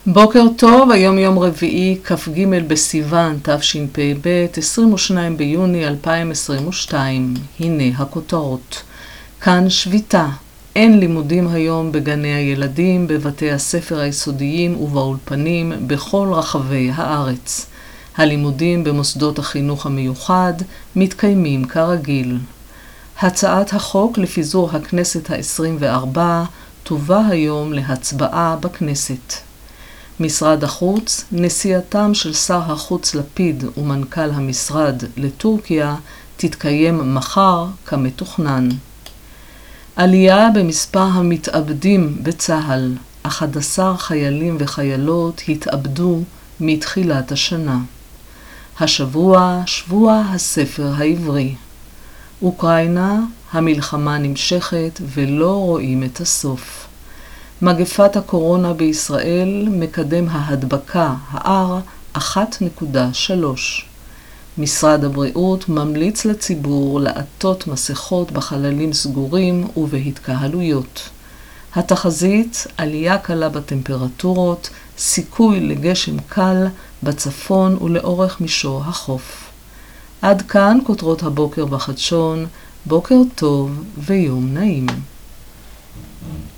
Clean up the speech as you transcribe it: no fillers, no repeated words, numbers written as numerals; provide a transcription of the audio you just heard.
בוקר טוב, היום יום רביעי, כ"ג בסיוון, תשפ"ב, 22 ביוני 2022. הנה הכותרות. כאן שביתה. אין לימודים היום בגני הילדים, בבתי הספר היסודיים ובאולפנים בכל רחבי הארץ. הלימודים במוסדות החינוך המיוחד מתקיימים כרגיל. הצעת החוק לפיזור הכנסת ה-24 תובא היום להצבעה בכנסת. משרד החוץ, נסיעתם של שר החוץ לפיד ומנכ"ל המשרד לטורקיה תתקיים מחר כמתוכנן. עלייה במספר המתאבדים בצה"ל, 11 חיילים וחיילות התאבדו מתחילת השנה. השבוע, שבוע הספר העברי. אוקראינה, המלחמה נמשכת ולא רואים את הסוף. מגפת הקורונה בישראל, מקדם ההדבקה, ה-R1.3. משרד הבריאות ממליץ לציבור לעטות מסכות בחללים סגורים ובהתקהלויות. התחזית, עלייה קלה בטמפרטורות, סיכוי לגשם קל בצפון ולאורך מישור החוף. עד כאן כותרות הבוקר בחדשון, בוקר טוב ויום נעים.